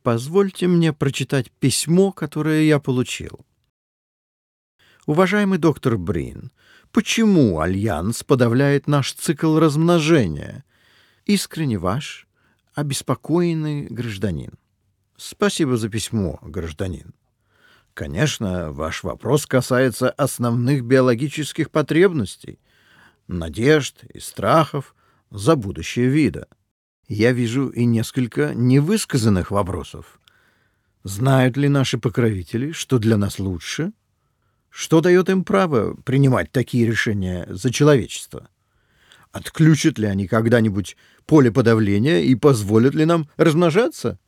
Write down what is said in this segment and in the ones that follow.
Позвольте мне прочитать письмо, которое я получил. Уважаемый доктор Брин, почему Альянс подавляет наш цикл размножения? Искренне ваш, обеспокоенный гражданин. Спасибо за письмо, гражданин. Конечно, ваш вопрос касается основных биологических потребностей, надежд и страхов за будущее вида. Я вижу и несколько невысказанных вопросов. Знают ли наши покровители, что для нас лучше? Что дает им право принимать такие решения за человечество? Отключат ли они когда-нибудь поле подавления и позволят ли нам размножаться?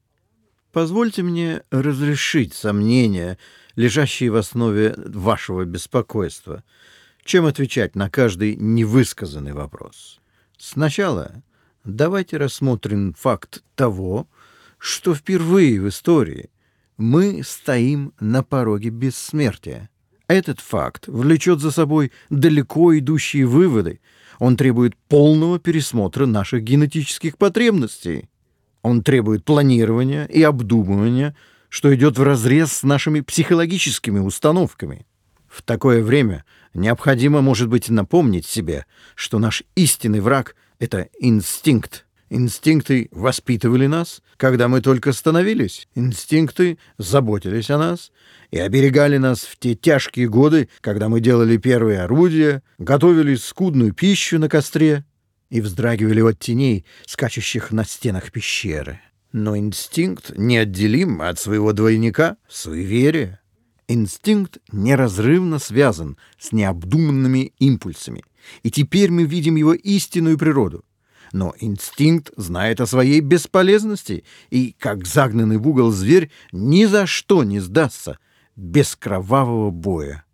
Позвольте мне разрешить сомнения, лежащие в основе вашего беспокойства, чем отвечать на каждый невысказанный вопрос. Сначала давайте рассмотрим факт того, что впервые в истории мы стоим на пороге бессмертия. Этот факт влечет за собой далеко идущие выводы. Он требует полного пересмотра наших генетических потребностей. Он требует планирования и обдумывания, что идет вразрез с нашими психологическими установками. В такое время необходимо, может быть, напомнить себе, что наш истинный враг — это инстинкт. Инстинкты воспитывали нас, когда мы только становились. Инстинкты заботились о нас и оберегали нас в те тяжкие годы, когда мы делали первые орудия, готовили скудную пищу на костре и вздрагивали от теней, скачущих на стенах пещеры. Но инстинкт неотделим от своего двойника — суеверия. Инстинкт неразрывно связан с необдуманными импульсами, и теперь мы видим его истинную природу. Но инстинкт знает о своей бесполезности и, как загнанный в угол зверь, ни за что не сдастся без кровавого боя.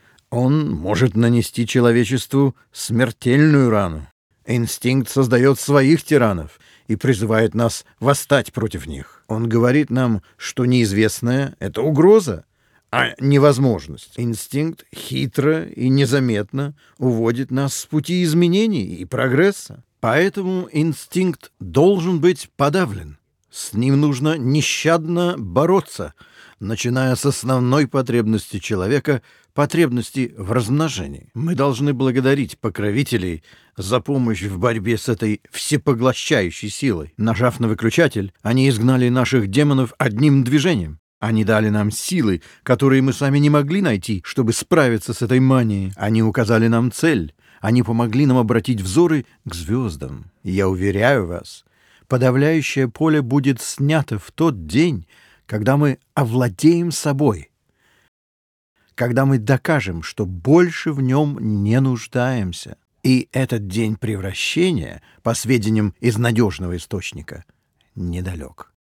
Он может нанести человечеству смертельную рану. Инстинкт создает своих тиранов и призывает нас восстать против них. Он говорит нам, что неизвестное — это угроза, а невозможность. Инстинкт хитро и незаметно уводит нас с пути изменений и прогресса. Поэтому инстинкт должен быть подавлен. С ним нужно нещадно бороться, начиная с основной потребности человека — потребности в размножении. Мы должны благодарить покровителей за помощь в борьбе с этой всепоглощающей силой. Нажав на выключатель, они изгнали наших демонов одним движением. Они дали нам силы, которые мы сами не могли найти, чтобы справиться с этой манией. Они указали нам цель. Они помогли нам обратить взоры к звездам. И я уверяю вас, подавляющее поле будет снято в тот день, когда мы овладеем собой, когда мы докажем, что больше в нем не нуждаемся. И этот день превращения, по сведениям из надежного источника, недалек.